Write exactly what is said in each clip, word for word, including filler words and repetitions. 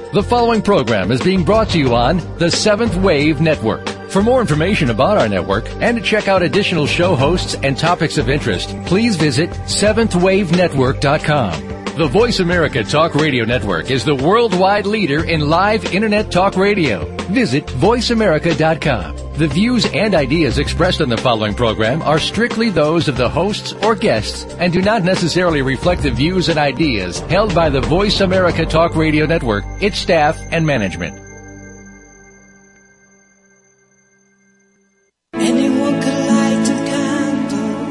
The following program is being brought to you on the Seventh Wave Network. For more information about our network and to check out additional show hosts and topics of interest, please visit seventh wave network dot com. The Voice America Talk Radio Network is the worldwide leader in live Internet talk radio. Visit voice america dot com. The views and ideas expressed on the following program are strictly those of the hosts or guests and do not necessarily reflect the views and ideas held by the Voice America Talk Radio Network, its staff, and management. Anyone could light a candle,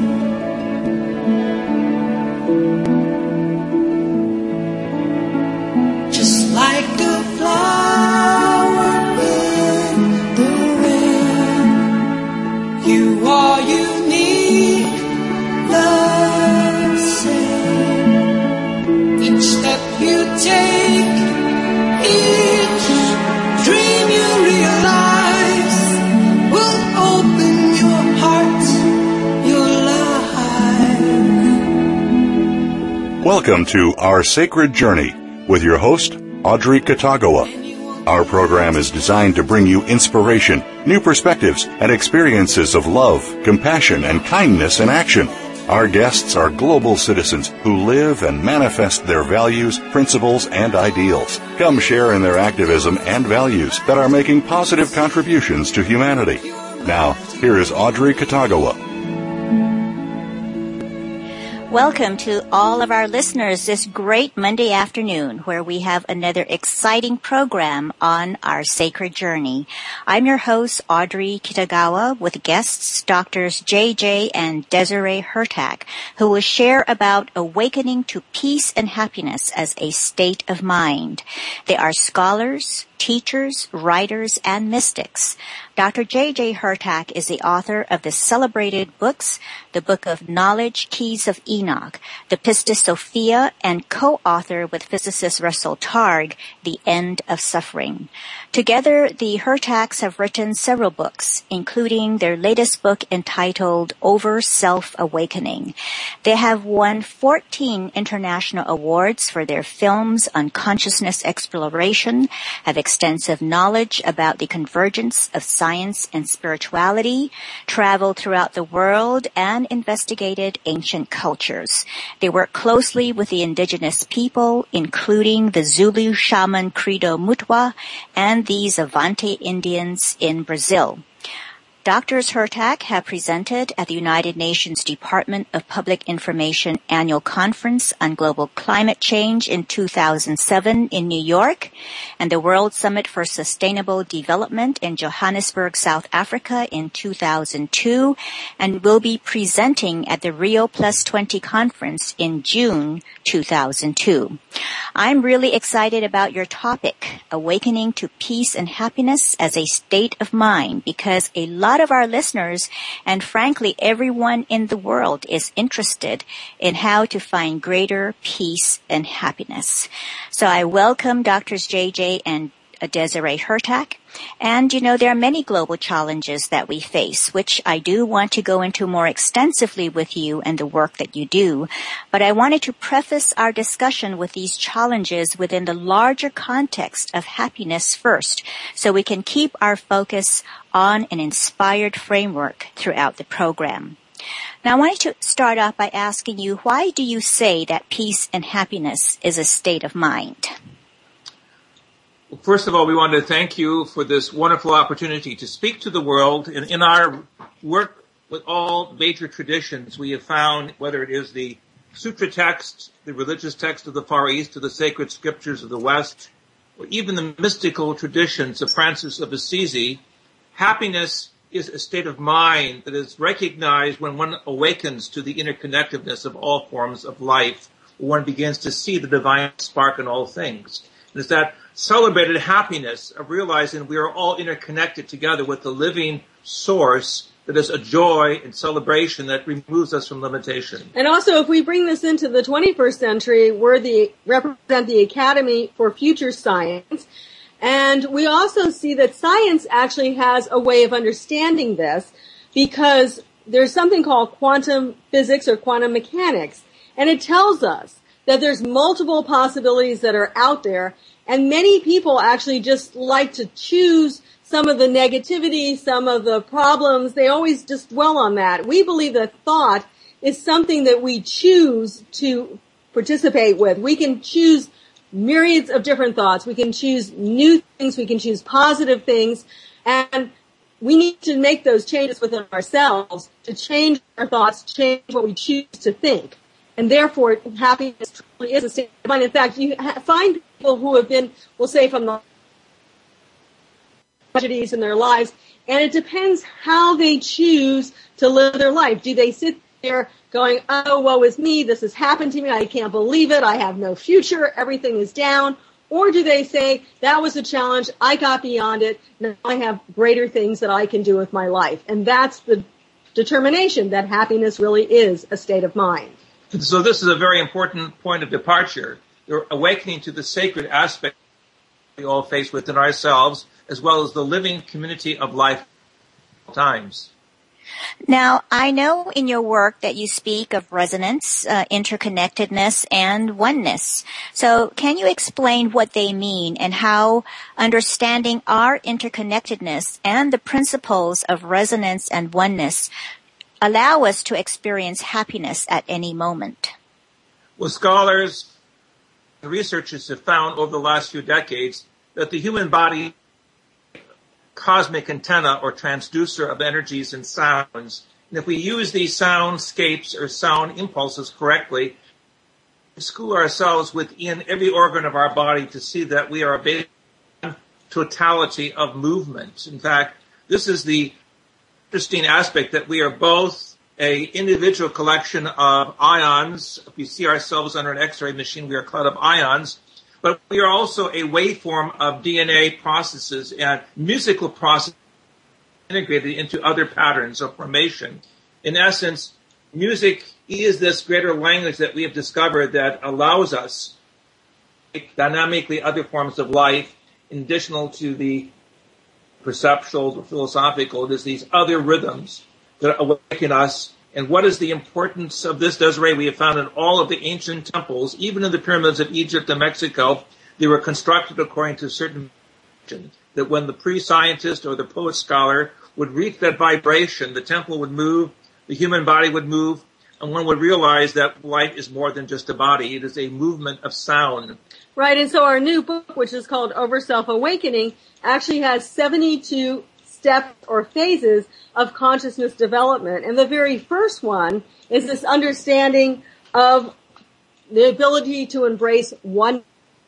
just like a flower in the rain. You are unique, the same. Each step you take, each dream you realize will open your heart, your life. Welcome to Our Sacred Journey with your host, Audrey Katagawa. Our program is designed to bring you inspiration, new perspectives, and experiences of love, compassion, and kindness in action. Our guests are global citizens who live and manifest their values, principles, and ideals. Come share in their activism and values that are making positive contributions to humanity. Now, here is Audrey Katagawa. Welcome to all of our listeners this great Monday afternoon where we have another exciting program on Our Sacred Journey. I'm your host, Audrey Kitagawa, with guests Doctors J J and Desiree Hurtak, who will share about awakening to peace and happiness as a state of mind. They are scholars, teachers, writers, and mystics. Doctor J J Hurtak is the author of the celebrated books, the Book of Knowledge, Keys of Enoch, the Pistis Sophia, and co-author with physicist Russell Targ, The End of Suffering. Together, the Hurtaks have written several books, including their latest book entitled Over Self-Awakening. They have won fourteen international awards for their films on consciousness exploration, have extensive knowledge about the convergence of science and spirituality, traveled throughout the world, and investigated ancient cultures. They work closely with the indigenous people, including the Zulu shaman Credo Mutwa and the Xavante Indians in Brazil. Doctors Hurtak have presented at the United Nations Department of Public Information Annual Conference on Global Climate Change in two thousand seven in New York and the World Summit for Sustainable Development in Johannesburg, South Africa in two thousand two, and will be presenting at the Rio Plus twenty Conference in June two thousand two. I'm really excited about your topic, Awakening to Peace and Happiness as a State of Mind, because a lot of our listeners, and frankly everyone in the world, is interested in how to find greater peace and happiness. So I welcome Doctors J J and Desiree Hurtak. And, you know, there are many global challenges that we face, which I do want to go into more extensively with you and the work that you do. But I wanted to preface our discussion with these challenges within the larger context of happiness first, so we can keep our focus on an inspired framework throughout the program. Now, I wanted to start off by asking you, why do you say that peace and happiness is a state of mind? Well, first of all, we want to thank you for this wonderful opportunity to speak to the world. In, in our work with all major traditions, we have found, whether it is the sutra text, the religious text of the Far East, or the sacred scriptures of the West, or even the mystical traditions of Francis of Assisi, happiness is a state of mind that is recognized when one awakens to the interconnectedness of all forms of life, when one begins to see the divine spark in all things. And it's that celebrated happiness of realizing we are all interconnected together with the living source that is a joy and celebration that removes us from limitation. And also, if we bring this into the twenty-first century, we're the, represent the Academy for Future Science. And we also see that science actually has a way of understanding this, because there's something called quantum physics or quantum mechanics. And it tells us that there's multiple possibilities that are out there, and many people actually just like to choose some of the negativity, some of the problems. They always just dwell on that. We believe that thought is something that we choose to participate with. We can choose myriads of different thoughts. We can choose new things. We can choose positive things. And we need to make those changes within ourselves to change our thoughts, change what we choose to think. And therefore, happiness truly is a state of mind. In fact, you find people who have been, we'll say, from the tragedies in their lives, and it depends how they choose to live their life. Do they sit there going, oh, woe is me, this has happened to me, I can't believe it, I have no future, everything is down? Or do they say, that was a challenge, I got beyond it, now I have greater things that I can do with my life? And that's the determination that happiness really is a state of mind. So this is a very important point of departure. You're awakening to the sacred aspect we all face within ourselves, as well as the living community of life times. Now, I know in your work that you speak of resonance, uh, interconnectedness, and oneness. So can you explain what they mean and how understanding our interconnectedness and the principles of resonance and oneness allow us to experience happiness at any moment? Well, scholars and researchers have found over the last few decades that the human body cosmic antenna or transducer of energies and sounds. And if we use these soundscapes or sound impulses correctly, we school ourselves within every organ of our body to see that we are a basic totality of movement. In fact, this is the interesting aspect that we are both a individual collection of ions. If we see ourselves under an X-ray machine, we are a cloud of ions. But we are also a waveform of D N A processes and musical processes integrated into other patterns of formation. In essence, music is this greater language that we have discovered that allows us to make dynamically other forms of life, in addition to the perceptual or philosophical. There's these other rhythms that awaken us. And what is the importance of this, Desiree? We have found in all of the ancient temples, even in the pyramids of Egypt and Mexico, they were constructed according to certain vibrations, that when the pre-scientist or the poet scholar would reach that vibration, the temple would move, the human body would move, and one would realize that life is more than just a body. It is a movement of sound. Right, and so our new book, which is called Over Self-Awakening, actually has seventy-two steps or phases of consciousness development. And the very first one is this understanding of the ability to embrace oneness.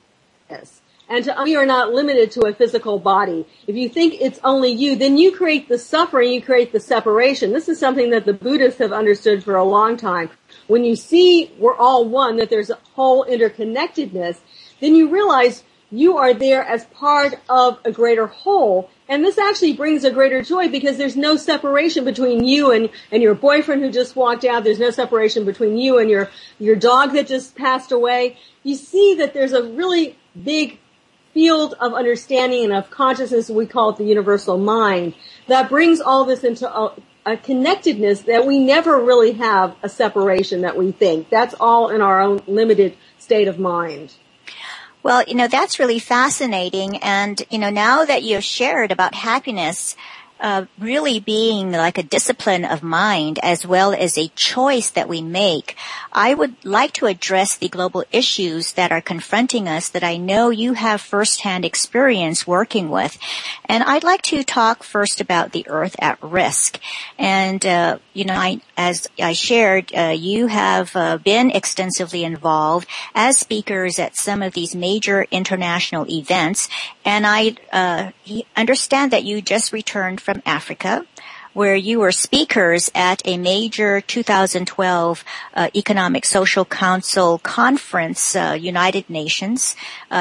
And to, we are not limited to a physical body. If you think it's only you, then you create the suffering, you create the separation. This is something that the Buddhists have understood for a long time. When you see we're all one, that there's a whole interconnectedness, then you realize you are there as part of a greater whole. And this actually brings a greater joy because there's no separation between you and, and your boyfriend who just walked out. There's no separation between you and your, your dog that just passed away. You see that there's a really big field of understanding and of consciousness, we call it the universal mind, that brings all this into a, a connectedness that we never really have a separation that we think. That's all in our own limited state of mind. Well, you know, that's really fascinating. And, you know, now that you've shared about happiness uh, really being like a discipline of mind as well as a choice that we make, I would like to address the global issues that are confronting us that I know you have firsthand experience working with. And I'd like to talk first about the earth at risk. And, uh, you know, I, as I shared, uh, you have uh, been extensively involved as speakers at some of these major international events. And I uh, understand that you just returned from Africa, where you were speakers at a major two thousand twelve uh, Economic Social Council conference, uh, United Nations, uh,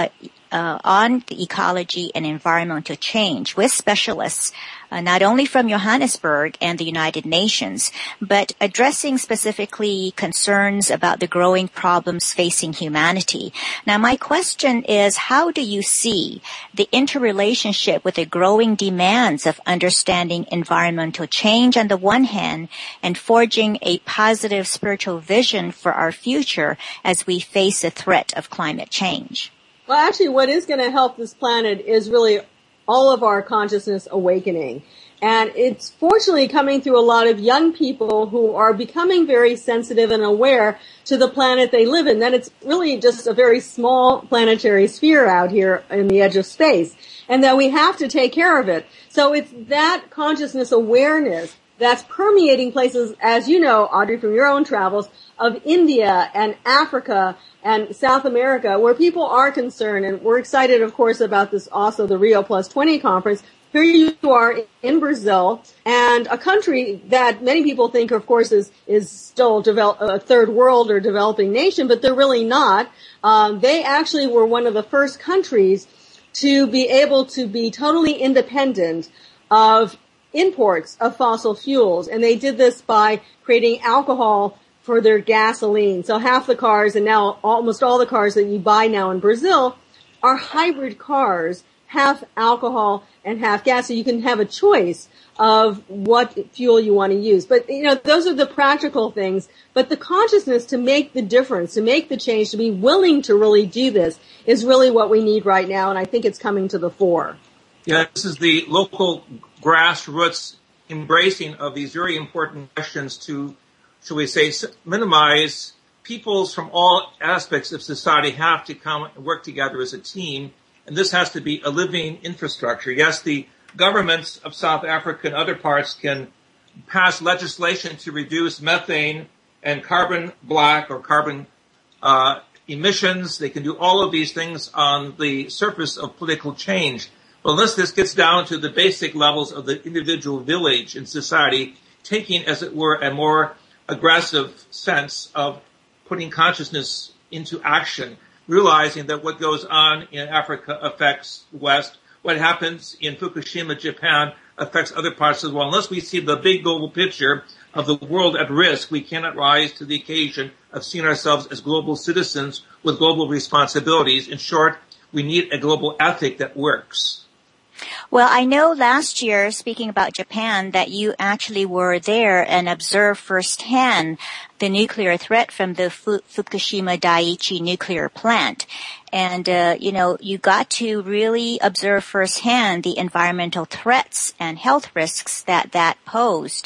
uh, on the ecology and environmental change with specialists, uh, not only from Johannesburg and the United Nations, but addressing specifically concerns about the growing problems facing humanity. Now, my question is, how do you see the interrelationship with the growing demands of understanding environmental change on the one hand and forging a positive spiritual vision for our future as we face the threat of climate change? Well, actually, what is going to help this planet is really all of our consciousness awakening. And it's fortunately coming through a lot of young people who are becoming very sensitive and aware to the planet they live in. That it's really just a very small planetary sphere out here in the edge of space, and that we have to take care of it. So it's that consciousness awareness that's permeating places, as you know, Audrey, from your own travels, of India and Africa and South America, where people are concerned. And we're excited, of course, about this also, the Rio Plus twenty conference. Here you are in Brazil, and a country that many people think, of course, is is still develop, a third world or developing nation, but they're really not. Um, they actually were one of the first countries to be able to be totally independent of imports of fossil fuels, and they did this by creating alcohol for their gasoline. So half the cars, and now almost all the cars that you buy now in Brazil, are hybrid cars, half alcohol and half gas, so you can have a choice of what fuel you want to use. But, you know, those are the practical things. But the consciousness to make the difference, to make the change, to be willing to really do this is really what we need right now, and I think it's coming to the fore. Yeah, this is the local grassroots embracing of these very important questions to, shall we say, minimize peoples from all aspects of society have to come and work together as a team. And this has to be a living infrastructure. Yes, the governments of South Africa and other parts can pass legislation to reduce methane and carbon black or carbon uh, emissions. They can do all of these things on the surface of political change. But unless this gets down to the basic levels of the individual village in society, taking, as it were, a more aggressive sense of putting consciousness into action, realizing that what goes on in Africa affects the West, what happens in Fukushima, Japan, affects other parts of the world. Unless we see the big global picture of the world at risk, we cannot rise to the occasion of seeing ourselves as global citizens with global responsibilities. In short, we need a global ethic that works. Well, I know last year, speaking about Japan, that you actually were there and observed firsthand the nuclear threat from the Fukushima Daiichi nuclear plant. And, uh, you know, you got to really observe firsthand the environmental threats and health risks that that posed.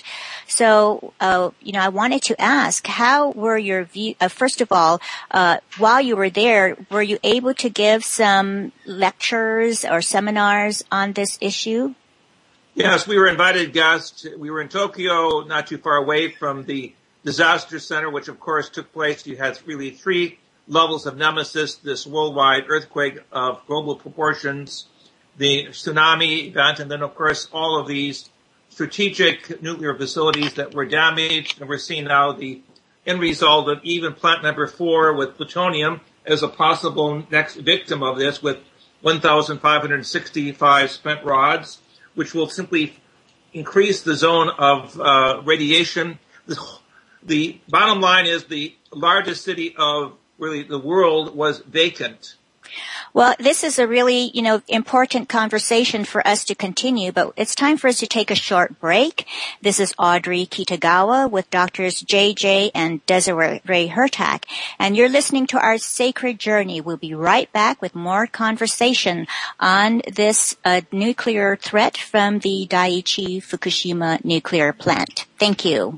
So, uh, you know, I wanted to ask, how were your view, uh, first of all, uh, while you were there, were you able to give some lectures or seminars on this issue? Yes, we were invited guests. We were in Tokyo, not too far away from the disaster center, which of course took place. You had really three levels of nemesis, this worldwide earthquake of global proportions, the tsunami event, and then of course all of these strategic nuclear facilities that were damaged. And we're seeing now the end result of even plant number four with plutonium as a possible next victim of this, with one thousand five hundred sixty-five spent rods, which will simply increase the zone of uh, radiation. The, the bottom line is the largest city of really the world was vacant. Well, this is a really, you know, important conversation for us to continue, but it's time for us to take a short break. This is Audrey Kitagawa with Doctors J J and Desiree Hurtak, and you're listening to our Sacred Journey. We'll be right back with more conversation on this uh, nuclear threat from the Daiichi Fukushima nuclear plant. Thank you.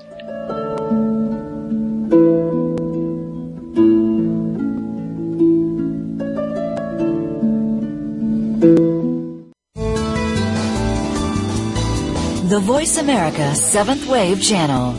The Voice America Seventh Wave Channel.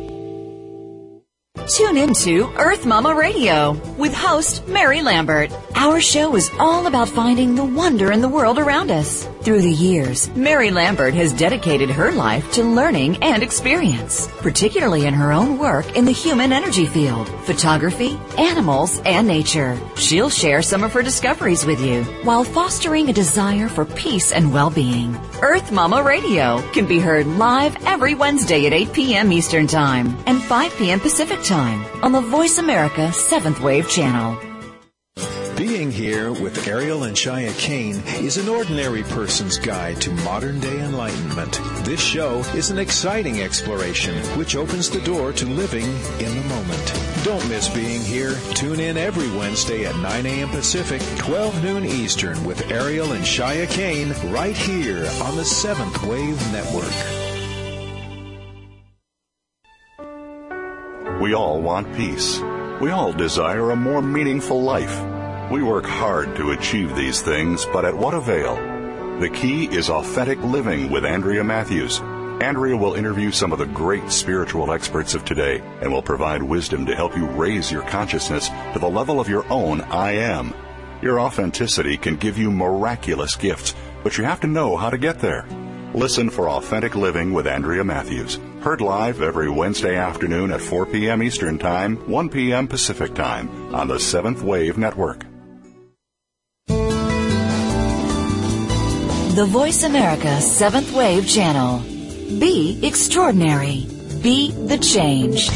Tune into Earth Mama Radio with host Mary Lambert. Our show is all about finding the wonder in the world around us. Through the years, Mary Lambert has dedicated her life to learning and experience, particularly in her own work in the human energy field, photography, animals, and nature. She'll share some of her discoveries with you while fostering a desire for peace and well-being. Earth Mama Radio can be heard live every Wednesday at eight p.m. Eastern Time and five p.m. Pacific Time on the Voice America seventh Wave channel. Being Here with Ariel and Shia Kane is an ordinary person's guide to modern-day enlightenment. This show is an exciting exploration which opens the door to living in the moment. Don't miss Being Here. Tune in every Wednesday at nine a.m. Pacific, twelve noon Eastern with Ariel and Shia Kane right here on the seventh Wave Network. We all want peace. We all desire a more meaningful life. We work hard to achieve these things, but at what avail? The key is authentic living with Andrea Matthews. Andrea will interview some of the great spiritual experts of today and will provide wisdom to help you raise your consciousness to the level of your own I am. Your authenticity can give you miraculous gifts, but you have to know how to get there. Listen for Authentic Living with Andrea Matthews. Heard live every Wednesday afternoon at four p.m. Eastern Time, one p.m. Pacific Time on the seventh Wave Network. The Voice America seventh Wave channel. Be extraordinary. Be the change.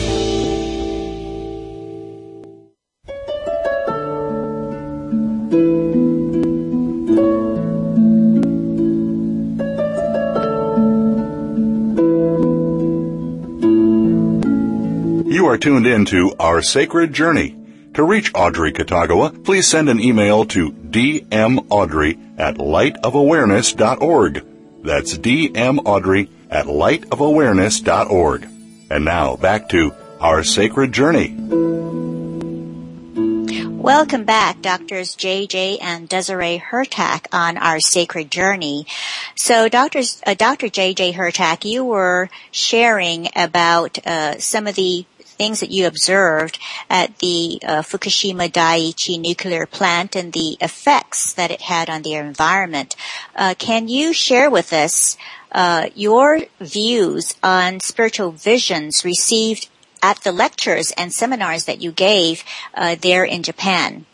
You are tuned in to Our Sacred Journey. To reach Audrey Katagawa, please send an email to d m audrey at light of awareness dot org. That's d m audrey at light of awareness dot org. And now back to Our Sacred Journey. Welcome back, Doctors J J and Desiree Hurtak on Our Sacred Journey. So, Doctors, uh, Doctor J J Hurtak, you were sharing about uh, some of the things that you observed at the uh, Fukushima Daiichi nuclear plant and the effects that it had on the environment. Uh, can you share with us uh, your views on spiritual visions received at the lectures and seminars that you gave uh, there in Japan?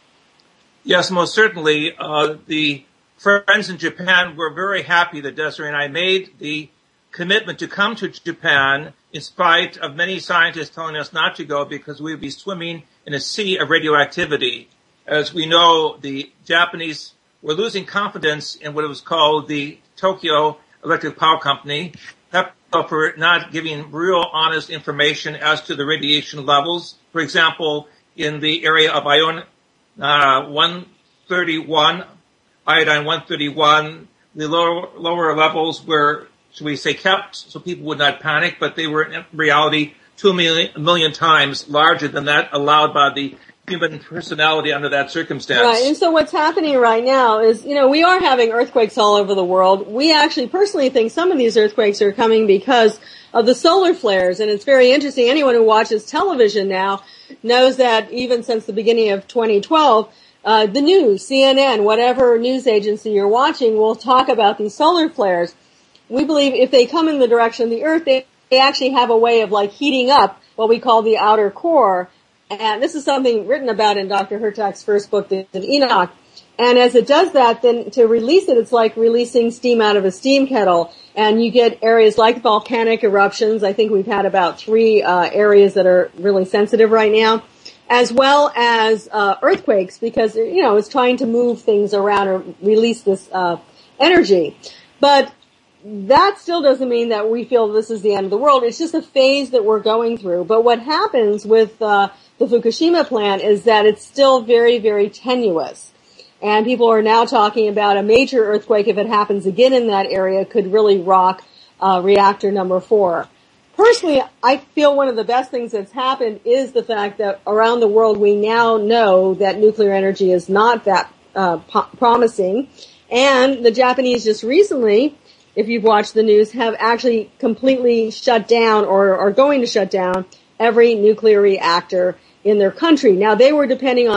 Yes, most certainly. Uh, the friends in Japan were very happy that Desiree and I made the commitment to come to Japan in spite of many scientists telling us not to go because we would be swimming in a sea of radioactivity. As we know, the Japanese were losing confidence in what was called the Tokyo Electric Power Company for not giving real honest information as to the radiation levels. For example, in the area of ion uh, one thirty-one, iodine one thirty-one, the lower, lower levels were, should we say, kept so people would not panic, but they were in reality two million, a million times larger than that allowed by the human personality under that circumstance. Right, and so what's happening right now is, you know, we are having earthquakes all over the world. We actually personally think some of these earthquakes are coming because of the solar flares, and it's very interesting. Anyone who watches television now knows that even since the beginning of twenty twelve, uh, the news, C N N, whatever news agency you're watching, will talk about these solar flares. We believe if they come in the direction of the Earth, they, they actually have a way of like heating up what we call the outer core. And this is something written about in Doctor Hurtak's first book, The Enoch. And as it does that, then to release it, it's like releasing steam out of a steam kettle. And you get areas like volcanic eruptions. I think we've had about three uh, areas that are really sensitive right now, as well as uh, earthquakes, because, you know, it's trying to move things around or release this uh, energy. But that still doesn't mean that we feel this is the end of the world. It's just a phase that we're going through. But what happens with uh, the Fukushima plant is that it's still very, very tenuous. And people are now talking about a major earthquake, if it happens again in that area, could really rock uh, reactor number four. Personally, I feel one of the best things that's happened is the fact that around the world we now know that nuclear energy is not that uh, po- promising. And the Japanese just recently, if you've watched the news, have actually completely shut down or are going to shut down every nuclear reactor in their country. Now, they were depending on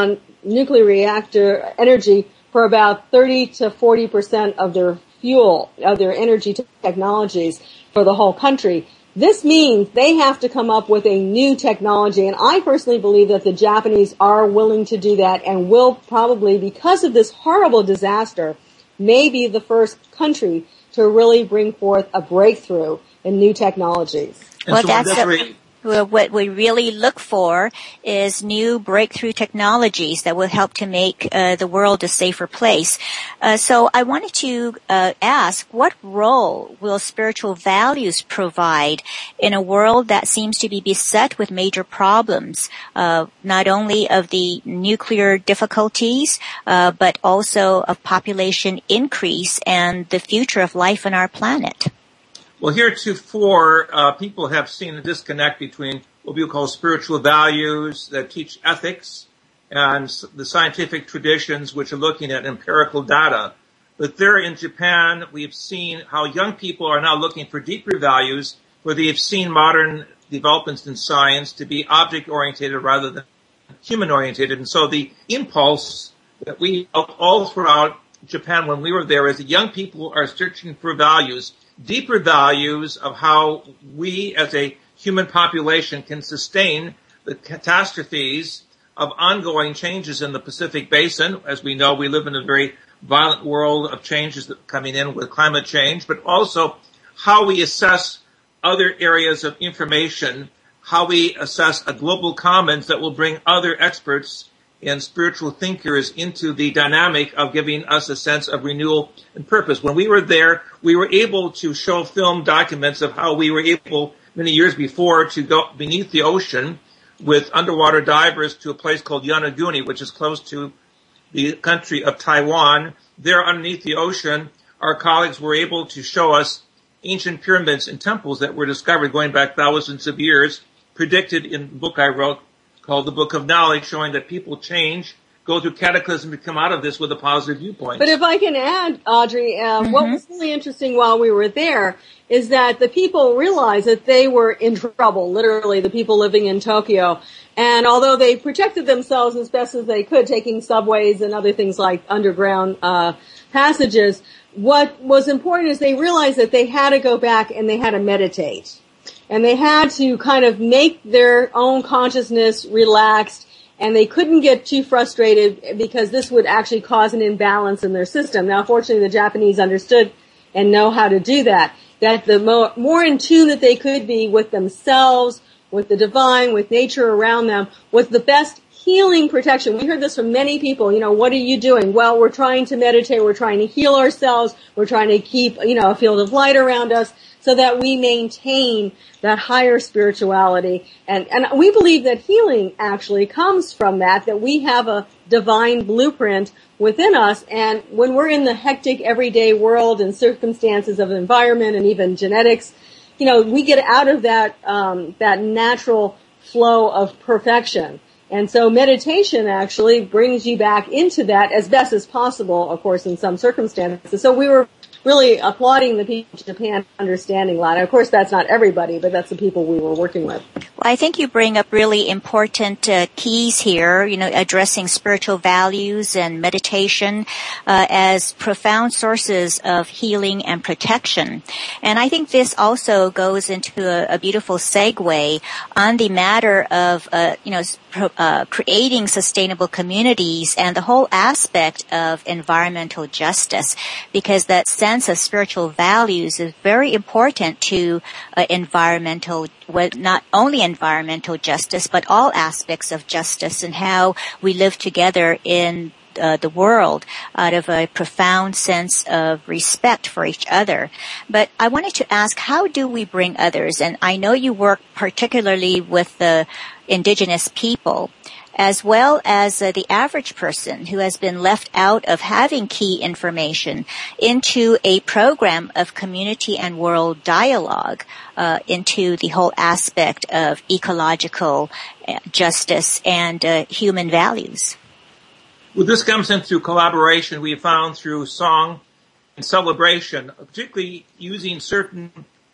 nuclear reactor energy for about thirty to forty percent of their fuel, of their energy technologies for the whole country. This means they have to come up with a new technology, and I personally believe that the Japanese are willing to do that and will probably, because of this horrible disaster, may be the first country to really bring forth a breakthrough in new technologies. And Well, so that's that's a- very- Well, what we really look for is new breakthrough technologies that will help to make uh, the world a safer place. Uh, so I wanted to uh, ask, what role will spiritual values provide in a world that seems to be beset with major problems, uh, not only of the nuclear difficulties, uh, but also of population increase and the future of life on our planet? Well, heretofore, uh, people have seen a disconnect between what we call spiritual values that teach ethics and s- the scientific traditions which are looking at empirical data. But there in Japan, we've seen how young people are now looking for deeper values where they've seen modern developments in science to be object-oriented rather than human-oriented. And so the impulse that we felt all throughout Japan when we were there is that young people are searching for values, deeper values of how we as a human population can sustain the catastrophes of ongoing changes in the Pacific Basin. As we know, we live in a very violent world of changes that are coming in with climate change, but also how we assess other areas of information, how we assess a global commons that will bring other experts and spiritual thinkers into the dynamic of giving us a sense of renewal and purpose. When we were there, we were able to show film documents of how we were able, many years before, to go beneath the ocean with underwater divers to a place called Yonaguni, which is close to the country of Taiwan. There underneath the ocean, our colleagues were able to show us ancient pyramids and temples that were discovered going back thousands of years, predicted in the book I wrote called The Book of Knowledge, showing that people change, go through cataclysm, and come out of this with a positive viewpoint. But if I can add, Audrey, uh, Mm-hmm. what was really interesting while we were there is that the people realized that they were in trouble, literally, the people living in Tokyo. And although they protected themselves as best as they could, taking subways and other things like underground uh passages, what was important is they realized that they had to go back and they had to meditate. And they had to kind of make their own consciousness relaxed, and they couldn't get too frustrated because this would actually cause an imbalance in their system. Now, fortunately, the Japanese understood and know how to do that. That the more, more in tune that they could be with themselves, with the divine, with nature around them, was the best healing protection. We heard this from many people. You know, what are you doing? Well, we're trying to meditate. We're trying to heal ourselves. We're trying to keep, you know, a field of light around us so that we maintain that higher spirituality. And, and we believe that healing actually comes from that, that we have a divine blueprint within us. And when we're in the hectic everyday world and circumstances of environment and even genetics, you know, we get out of that, um, that natural flow of perfection. And so meditation actually brings you back into that as best as possible, of course, in some circumstances. So we were really applauding the people of Japan understanding that. Of course, that's not everybody, but that's the people we were working with. Well, I think you bring up really important uh, keys here, you know, addressing spiritual values and meditation uh, as profound sources of healing and protection. And I think this also goes into a, a beautiful segue on the matter of, uh, you know, uh, creating sustainable communities and the whole aspect of environmental justice, because that sense of spiritual values is very important to uh, environmental, well, not only environmental justice, but all aspects of justice and how we live together in Uh, the world out of a profound sense of respect for each other. But I wanted to ask, how do we bring others? And I know you work particularly with the indigenous people, as well as uh, the average person who has been left out of having key information, into a program of community and world dialogue, uh, into the whole aspect of ecological uh, justice and uh, human values. Well, this comes in through collaboration we have found through song and celebration, particularly using certain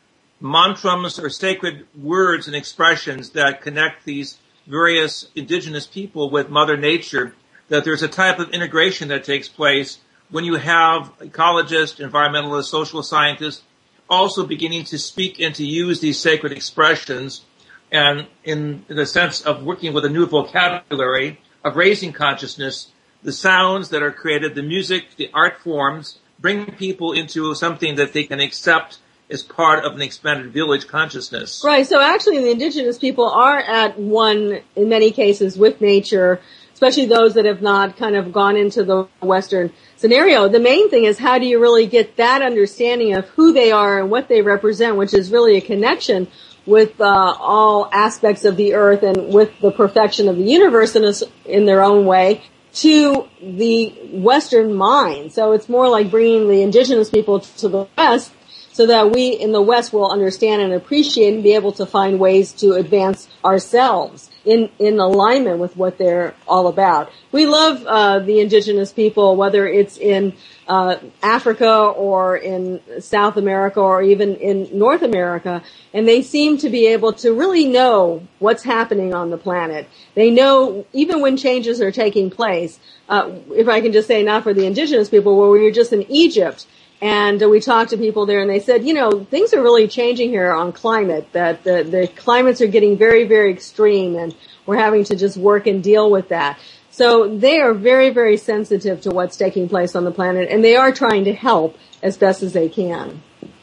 mantras or sacred words and expressions that connect these various indigenous people with Mother Nature. that there's a type of integration that takes place when you have ecologists, environmentalists, social scientists also beginning to speak and to use these sacred expressions, and in the sense of working with a new vocabulary, of raising consciousness, the sounds that are created, the music, the art forms, bring people into something that they can accept as part of an expanded village consciousness. Right, so actually the indigenous people are at one, in many cases, with nature, especially those that have not kind of gone into the Western scenario. The main thing is, how do you really get that understanding of who they are and what they represent, which is really a connection with uh, all aspects of the earth and with the perfection of the universe in, a, in their own way, to the Western mind. So it's more like bringing the indigenous people to the West so that we in the West will understand and appreciate and be able to find ways to advance ourselves in, in alignment with what they're all about. We love uh, the indigenous people, whether it's in uh, Africa or in South America or even in North America, and they seem to be able to really know what's happening on the planet. They know even when changes are taking place. Uh, if I can just say, not for the indigenous people, where we were just in Egypt, and uh, we talked to people there, and they said, you know, things are really changing here on climate, that the, the climates are getting very, very extreme, and we're having to just work and deal with that. So they are very, very sensitive to what's taking place on the planet, and they are trying to help as best as they can.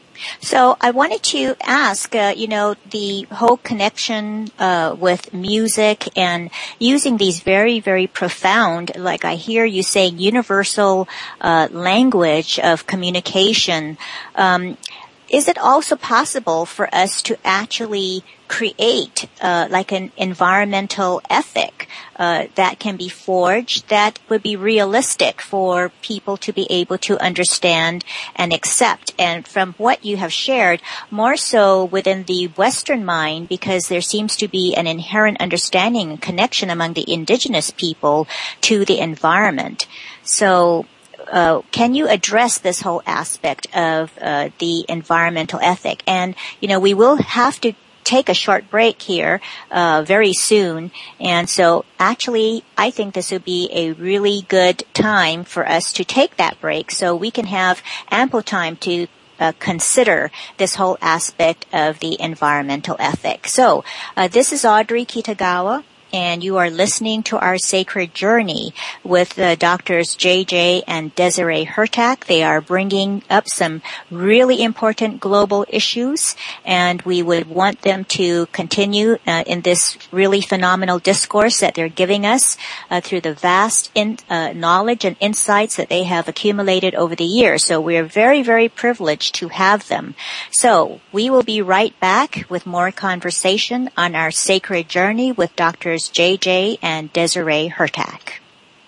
So I wanted to ask, uh, you know, the whole connection uh, with music and using these very, very profound, like I hear you saying, universal uh, language of communication. Um, is it also possible for us to actually create uh, like an environmental ethic uh, that can be forged that would be realistic for people to be able to understand and accept? And from what you have shared, more so within the Western mind, because there seems to be an inherent understanding and connection among the indigenous people to the environment. So Uh, can you address this whole aspect of uh, the environmental ethic? And, you know, we will have to take a short break here uh, very soon. And so actually, I think this would be a really good time for us to take that break so we can have ample time to Uh, consider this whole aspect of the environmental ethic. So, uh, this is Audrey Kitagawa, and you are listening to our Sacred Journey with uh, Doctors J J and Desiree Hurtak. They are bringing up some really important global issues, and we would want them to continue uh, in this really phenomenal discourse that they're giving us uh, through the vast in, uh, knowledge and insights that they have accumulated over the years. So we're very, very privileged to have them. So we will be right back with more conversation on our Sacred Journey with Doctors J J and Desiree Hurtak.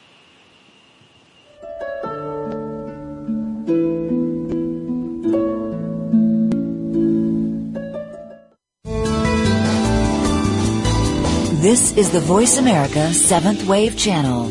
This is the Voice America Seventh Wave Channel.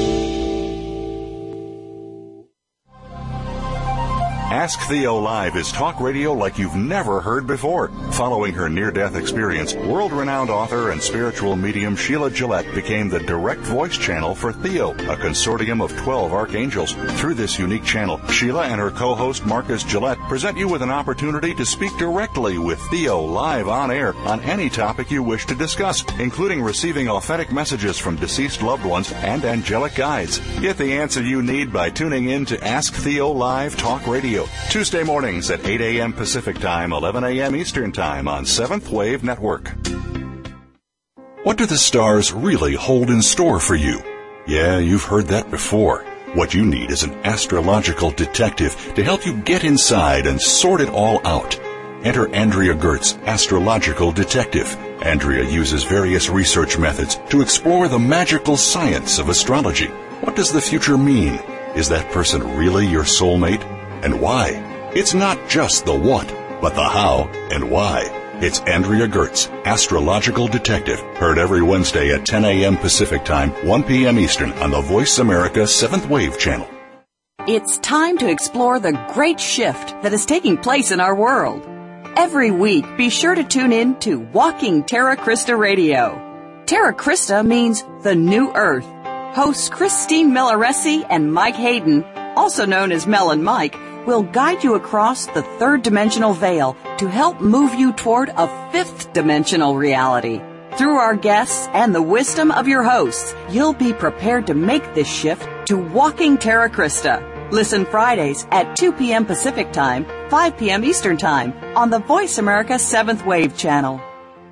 Ask Theo Live is talk radio like you've never heard before. Following her near-death experience, world-renowned author and spiritual medium Sheila Gillette became the direct voice channel for Theo, a consortium of twelve archangels. Through this unique channel, Sheila and her co-host Marcus Gillette present you with an opportunity to speak directly with Theo live on air on any topic you wish to discuss, including receiving authentic messages from deceased loved ones and angelic guides. Get the answer you need by tuning in to Ask Theo Live Talk Radio, Tuesday mornings at eight a.m. Pacific Time, eleven a.m. Eastern Time on Seventh Wave Network. What do the stars really hold in store for you? Yeah, you've heard that before. What you need is an astrological detective to help you get inside and sort it all out. Enter Andrea Gertz, Astrological Detective. Andrea uses various research methods to explore the magical science of astrology. What does the future mean? Is that person really your soulmate? And why? It's not just the what, but the how and why. It's Andrea Gertz, Astrological Detective, heard every Wednesday at ten a.m. Pacific Time, one p.m. Eastern on the Voice America Seventh Wave Channel. It's time to explore the great shift that is taking place in our world. Every week, be sure to tune in to Walking Terra Christa Radio. Terra Christa means the new earth. Hosts Christine Milleresi and Mike Hayden, also known as Mel and Mike, will guide you across the third dimensional veil to help move you toward a fifth dimensional reality. Through our guests and the wisdom of your hosts, you'll be prepared to make this shift to walking Terra Christa. Listen Fridays at two p.m. Pacific Time, five p.m. Eastern Time on the Voice America seventh Wave channel.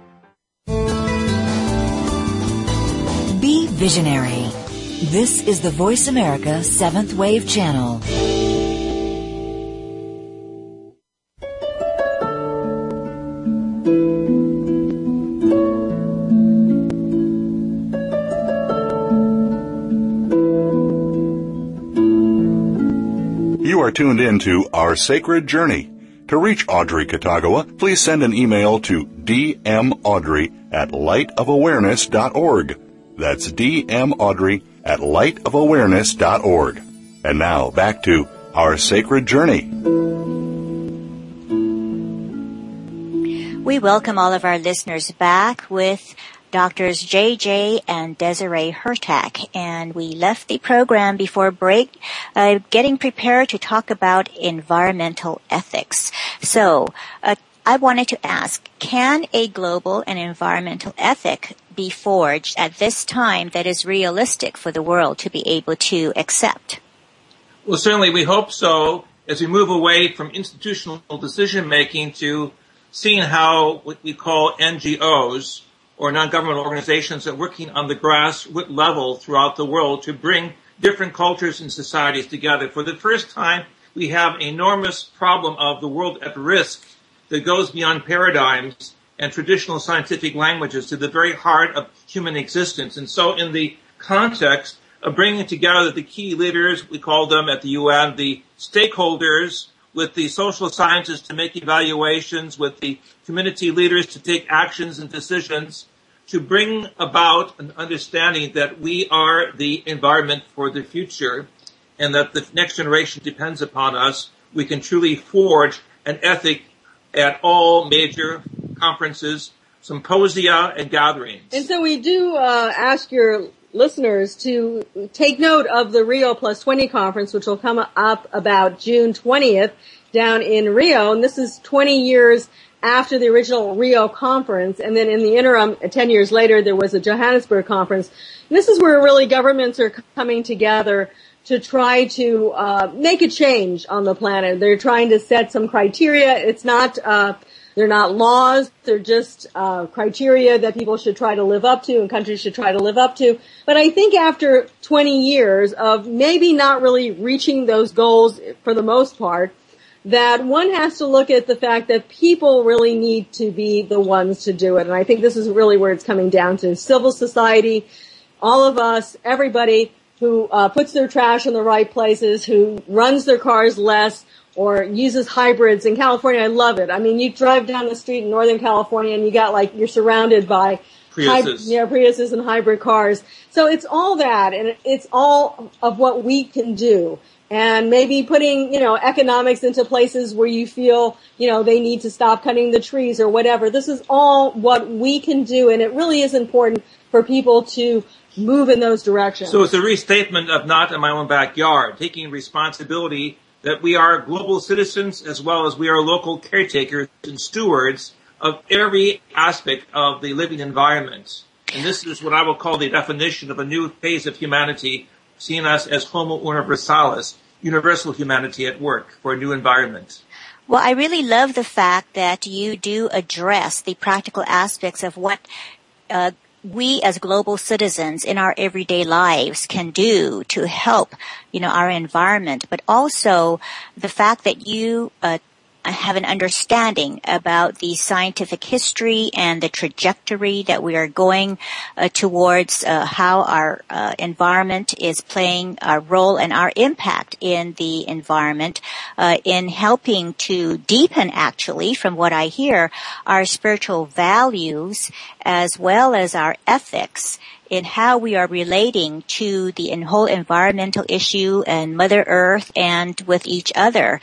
Be visionary. This is the Voice America seventh Wave channel. You are tuned in to Our Sacred Journey. To reach Audrey Kitagawa, please send an email to d m audrey at light of awareness dot org. That's d m audrey at light of awareness dot org. And now, back to Our Sacred Journey. We welcome all of our listeners back with Doctors J J and Desiree Hurtak, and we left the program before break uh, getting prepared to talk about environmental ethics. So uh, I wanted to ask, can a global and environmental ethic be forged at this time that is realistic for the world to be able to accept? Well, certainly we hope so, as we move away from institutional decision-making to seeing how what we call N G Os, or non-governmental organizations, are working on the grassroots level throughout the world to bring different cultures and societies together. For the first time, we have an enormous problem of the world at risk that goes beyond paradigms and traditional scientific languages to the very heart of human existence. And so in the context of bringing together the key leaders, we call them at the U N, the stakeholders, with the social sciences to make evaluations, with the community leaders to take actions and decisions, to bring about an understanding that we are the environment for the future and that the next generation depends upon us, we can truly forge an ethic at all major conferences, symposia, and gatherings. And so we do uh, ask your listeners to take note of the Rio Plus twenty conference, which will come up about June twentieth down in Rio. And this is twenty years after the original Rio conference. And then in the interim, ten years later, there was a Johannesburg conference. And this is where really governments are coming together to try to uh make a change on the planet. They're trying to set some criteria. It's not uh they're not laws, they're just uh criteria that people should try to live up to and countries should try to live up to. But I think after twenty years of maybe not really reaching those goals for the most part, that one has to look at the fact that people really need to be the ones to do it. And I think this is really where it's coming down to. Civil society, all of us, everybody who uh, puts their trash in the right places, who runs their cars less or uses hybrids. In California, I love it. I mean, you drive down the street in Northern California and you got like, you're surrounded by Priuses. Hy- yeah, Priuses and hybrid cars. So it's all that, and it's all of what we can do. And maybe putting, you know, economics into places where you feel, you know, they need to stop cutting the trees or whatever. This is all what we can do, and it really is important for people to move in those directions. So it's a restatement of not in my own backyard, taking responsibility that we are global citizens as well as we are local caretakers and stewards of every aspect of the living environment. And this is what I will call the definition of a new phase of humanity, seeing us as Homo universalis, universal humanity at work for a new environment. Well, I really love the fact that you do address the practical aspects of what uh, we as global citizens in our everyday lives can do to help, you know, our environment, but also the fact that you uh, have an understanding about the scientific history and the trajectory that we are going uh, towards uh, how our uh, environment is playing a role and our impact in the environment uh, in helping to deepen, actually, from what I hear, our spiritual values as well as our ethics in how we are relating to the whole environmental issue and Mother Earth and with each other.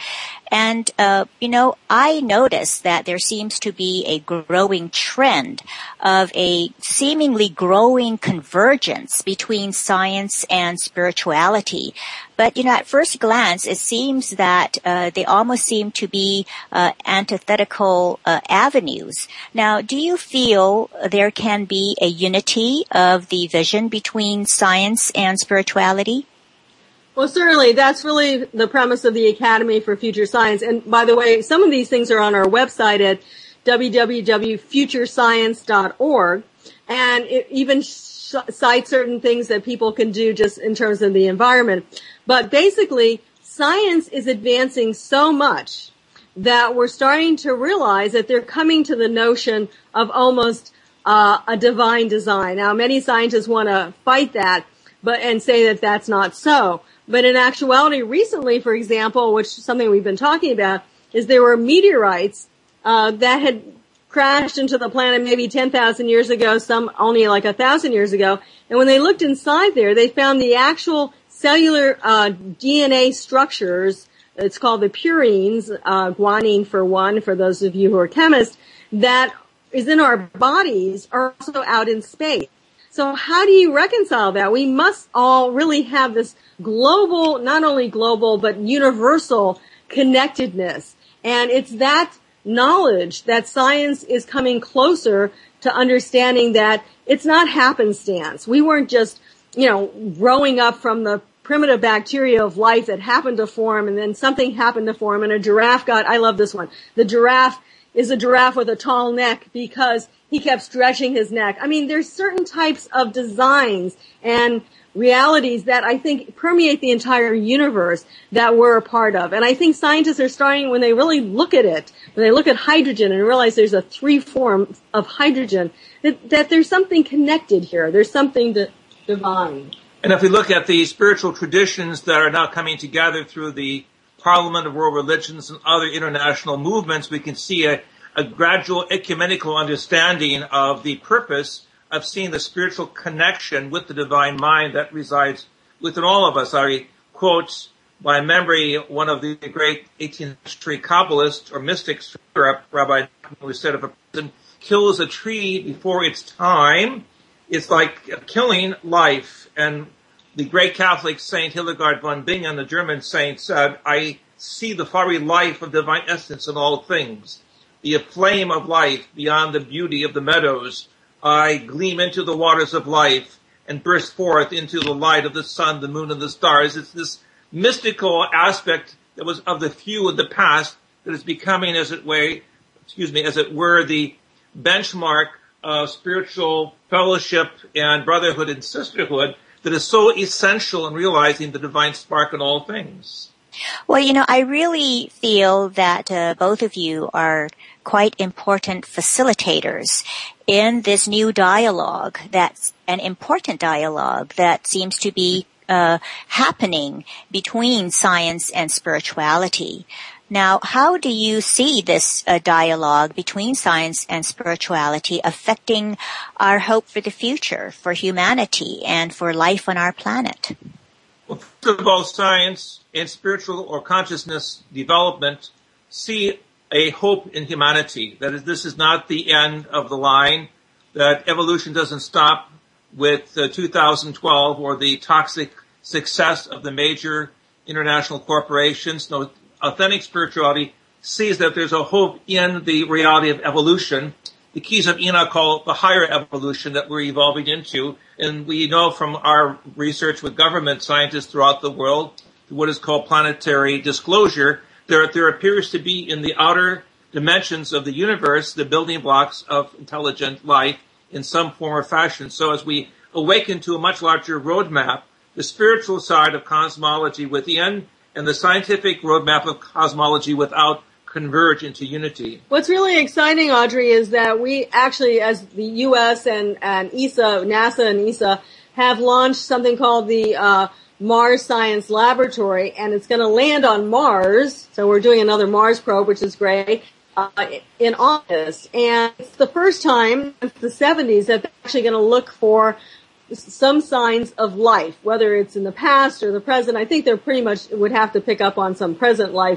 And, uh, you know, I noticed that there seems to be a growing trend of a seemingly growing convergence between science and spirituality. But, you know, at first glance, it seems that uh, they almost seem to be uh, antithetical uh, avenues. Now, do you feel there can be a unity of the vision between science and spirituality? Well, certainly, that's really the premise of the Academy for Future Science. And by the way, some of these things are on our website at w w w dot future science dot org. And it even sh- cites certain things that people can do just in terms of the environment. But basically, science is advancing so much that we're starting to realize that they're coming to the notion of almost uh, a divine design. Now, many scientists want to fight that, but and say that that's not so. But in actuality, recently, for example, which is something we've been talking about, is there were meteorites uh, that had crashed into the planet maybe ten thousand years ago, some only like one thousand years ago. And when they looked inside there, they found the actual cellular uh, D N A structures. It's called the purines, uh, guanine for one, for those of you who are chemists, that is in our bodies are also out in space. So how do you reconcile that? We must all really have this global, not only global, but universal connectedness. And it's that knowledge that science is coming closer to understanding that it's not happenstance. We weren't just, you know, growing up from the primitive bacteria of life that happened to form, and then something happened to form, and a giraffe got, I love this one, the giraffe is a giraffe with a tall neck because he kept stretching his neck. I mean, there's certain types of designs and realities that I think permeate the entire universe that we're a part of. And I think scientists are starting, when they really look at it, when they look at hydrogen and realize there's a three form of hydrogen, that, that there's something connected here. There's something to, divine. And if we look at the spiritual traditions that are now coming together through the Parliament of World Religions and other international movements, we can see a, a gradual ecumenical understanding of the purpose of seeing the spiritual connection with the divine mind that resides within all of us. I quote by memory one of the great eighteenth century Kabbalists or mystics, Rabbi, who said, if a person kills a tree before its time, it's like killing life. And the great Catholic saint Hildegard von Bingen, the German saint, said, I see the fiery life of divine essence in all things, the flame of life beyond the beauty of the meadows. I gleam into the waters of life and burst forth into the light of the sun, the moon, and the stars. It's this mystical aspect that was of the few of the past that is becoming, as it were, excuse me, as it were, the benchmark of spiritual fellowship and brotherhood and sisterhood that is so essential in realizing the divine spark in all things. Well, you know, I really feel that uh, both of you are quite important facilitators in this new dialogue, that's an important dialogue that seems to be uh, happening between science and spirituality. Now, how do you see this uh, dialogue between science and spirituality affecting our hope for the future, for humanity, and for life on our planet? Well, first of all, science and spiritual or consciousness development see a hope in humanity. That is, this is not the end of the line, that evolution doesn't stop with uh, two thousand twelve or the toxic success of the major international corporations. No, authentic spirituality sees that there's a hope in the reality of evolution. The keys of Enoch call the higher evolution that we're evolving into. And we know from our research with government scientists throughout the world, what is called planetary disclosure, there, there appears to be in the outer dimensions of the universe the building blocks of intelligent life in some form or fashion. So as we awaken to a much larger roadmap, the spiritual side of cosmology within and the scientific roadmap of cosmology without converge into unity. What's really exciting, Audrey, is that we actually, as the U S and, and E S A, NASA and E S A, have launched something called the uh, Mars Science Laboratory, and it's going to land on Mars. So we're doing another Mars probe, which is great, uh, in August. And it's the first time since the seventies that they're actually going to look for some signs of life, whether it's in the past or the present. I think they're pretty much would have to pick up on some present life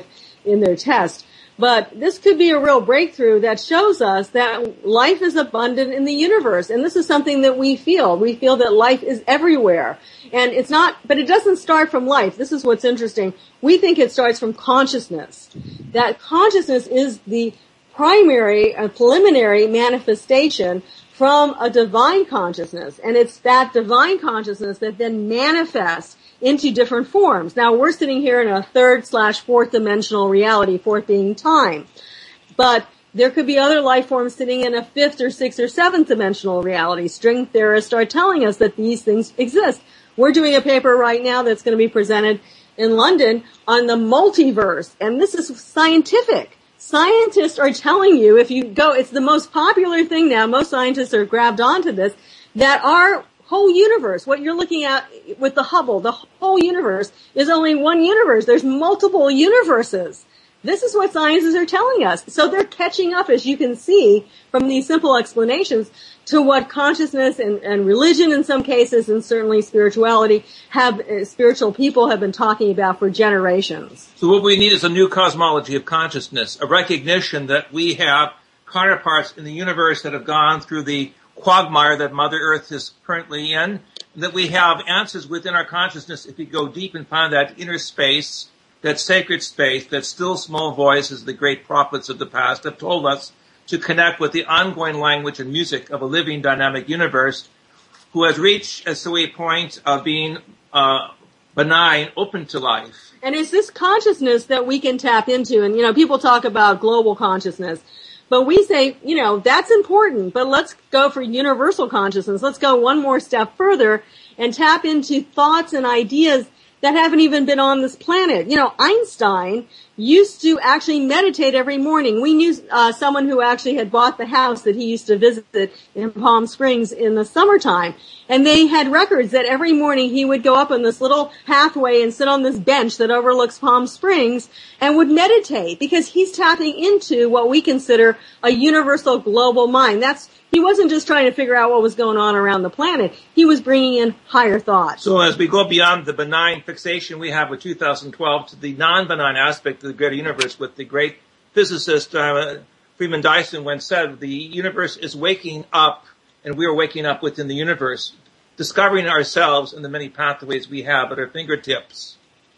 in their test. But this could be a real breakthrough that shows us that life is abundant in the universe. And this is something that we feel. We feel that life is everywhere. And it's not, but it doesn't start from life. This is what's interesting. We think it starts from consciousness. That consciousness is the primary, uh, preliminary manifestation from a divine consciousness. And it's that divine consciousness that then manifests into different forms. Now, we're sitting here in a third slash fourth dimensional reality, fourth being time. But there could be other life forms sitting in a fifth or sixth or seventh dimensional reality. String theorists are telling us that these things exist. We're doing a paper right now that's going to be presented in London on the multiverse. And this is scientific. Scientists are telling you, if you go, it's the most popular thing now, most scientists are grabbed onto this, that our whole universe, what you're looking at with the Hubble, the whole universe is only one universe. There's multiple universes. This is what scientists are telling us. So they're catching up, as you can see from these simple explanations, to what consciousness and, and religion in some cases, and certainly spirituality, have uh, spiritual people have been talking about for generations. So what we need is a new cosmology of consciousness, a recognition that we have counterparts in the universe that have gone through the quagmire that Mother Earth is currently in, and that we have answers within our consciousness if we go deep and find that inner space, that sacred space, that still small voice, as the great prophets of the past have told us, to connect with the ongoing language and music of a living, dynamic universe who has reached a sweet point of being uh, benign, open to life. And it's this consciousness that we can tap into. And, you know, people talk about global consciousness. But we say, you know, that's important, but let's go for universal consciousness. Let's go one more step further and tap into thoughts and ideas that haven't even been on this planet. You know, Einstein used to actually meditate every morning. We knew uh, someone who actually had bought the house that he used to visit in Palm Springs in the summertime. And they had records that every morning he would go up on this little pathway and sit on this bench that overlooks Palm Springs and would meditate, because he's tapping into what we consider a universal global mind. That's He wasn't just trying to figure out what was going on around the planet. He was bringing in higher thought. So as we go beyond the benign fixation we have with two thousand twelve to the non-benign aspect of the greater universe, with the great physicist uh, Freeman Dyson once said, the universe is waking up, and we are waking up within the universe, discovering ourselves and the many pathways we have at our fingertips.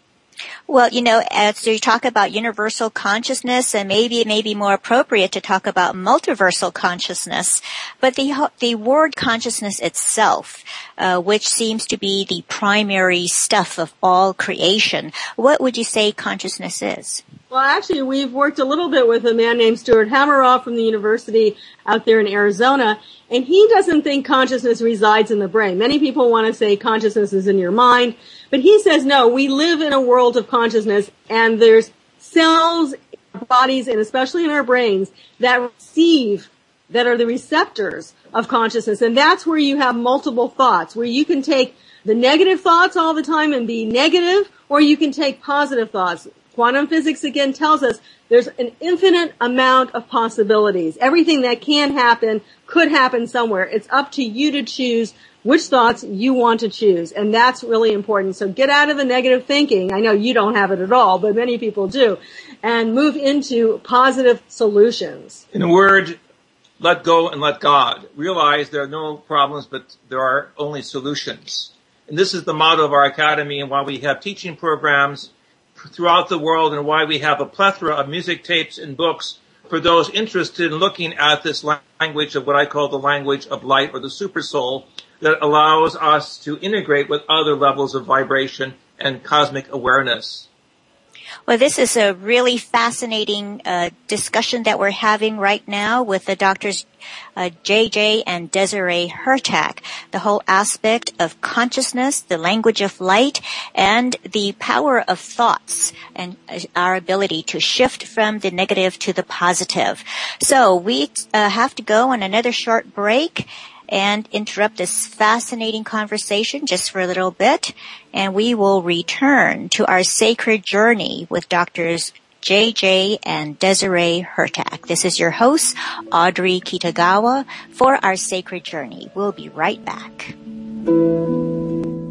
Well, you know, as you talk about universal consciousness, and maybe it may be more appropriate to talk about multiversal consciousness, but the the word consciousness itself, uh, which seems to be the primary stuff of all creation, what would you say consciousness is? Well, actually, we've worked a little bit with a man named Stuart Hameroff from the university out there in Arizona, and he doesn't think consciousness resides in the brain. Many people want to say consciousness is in your mind, but he says, no, we live in a world of consciousness, and there's cells in our bodies, and especially in our brains, that receive, that are the receptors of consciousness. And that's where you have multiple thoughts, where you can take the negative thoughts all the time and be negative, or you can take positive thoughts. Quantum physics, again, tells us there's an infinite amount of possibilities. Everything that can happen could happen somewhere. It's up to you to choose which thoughts you want to choose, and that's really important. So get out of the negative thinking. I know you don't have it at all, but many people do, and move into positive solutions. In a word, let go and let God. Realize there are no problems, but there are only solutions. And this is the motto of our academy, and why we have teaching programs throughout the world, and why we have a plethora of music tapes and books for those interested in looking at this language of what I call the language of light, or the super soul, that allows us to integrate with other levels of vibration and cosmic awareness. Well, this is a really fascinating uh, discussion that we're having right now with the doctors uh, J J and Desiree Hurtak, the whole aspect of consciousness, the language of light, and the power of thoughts, and our ability to shift from the negative to the positive. So we uh, have to go on another short break and interrupt this fascinating conversation just for a little bit, and we will return to our sacred journey with Doctors J J and Desiree Hurtak. This is your host, Audrey Kitagawa, for our sacred journey. We'll be right back.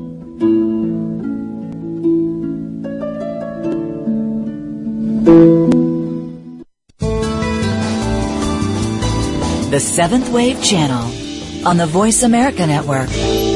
Thank you. the Seventh Wave Channel on the Voice America Network.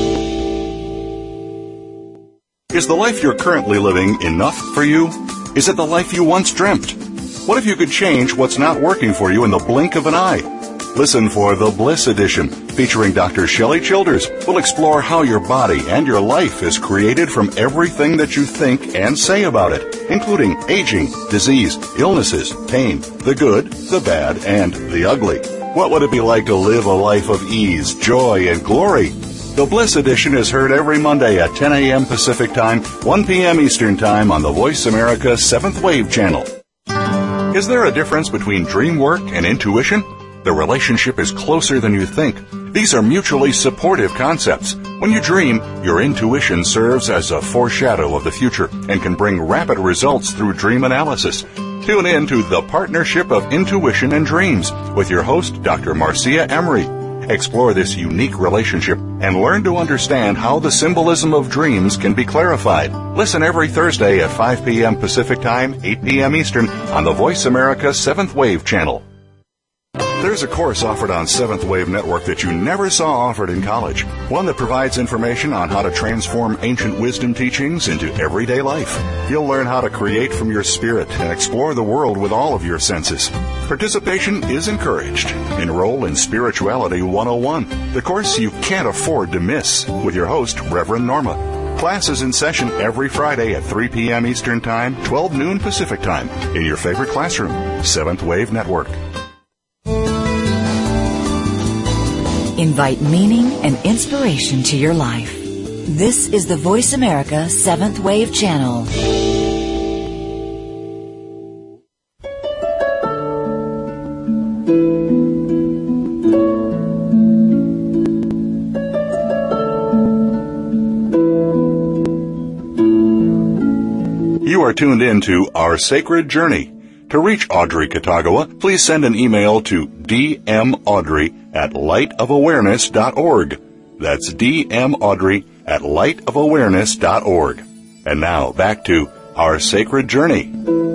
Is the life you're currently living enough for you? Is it the life you once dreamt? What if you could change what's not working for you in the blink of an eye? Listen for The Bliss Edition, featuring Doctor Shelley Childers. We'll explore how your body and your life is created from everything that you think and say about it, including aging, disease, illnesses, pain, the good, the bad, and the ugly. What would it be like to live a life of ease, joy, and glory? The Bliss Edition is heard every Monday at ten a.m. Pacific Time, one p.m. Eastern Time on the Voice America seventh Wave Channel. Is there a difference between dream work and intuition? The relationship is closer than you think. These are mutually supportive concepts. When you dream, your intuition serves as a foreshadow of the future and can bring rapid results through dream analysis. Tune in to The Partnership of Intuition and Dreams with your host, Doctor Marcia Emery. Explore this unique relationship and learn to understand how the symbolism of dreams can be clarified. Listen every Thursday at five p.m. Pacific Time, eight p.m. Eastern on the Voice America seventh Wave Channel. There's a course offered on seventh Wave Network that you never saw offered in college. One that provides information on how to transform ancient wisdom teachings into everyday life. You'll learn how to create from your spirit and explore the world with all of your senses. Participation is encouraged. Enroll in Spirituality one oh one, the course you can't afford to miss, with your host, Reverend Norma. Class is in session every Friday at three p.m. Eastern Time, twelve noon Pacific Time, in your favorite classroom, seventh Wave Network. Invite meaning and inspiration to your life. This is the Voice America seventh Wave Channel. You are tuned in to Our Sacred Journey. To reach Audrey Kitagawa, please send an email to d m audrey at light of awareness dot org. That's d m audrey at light of awareness dot org. And now, back to Our Sacred Journey.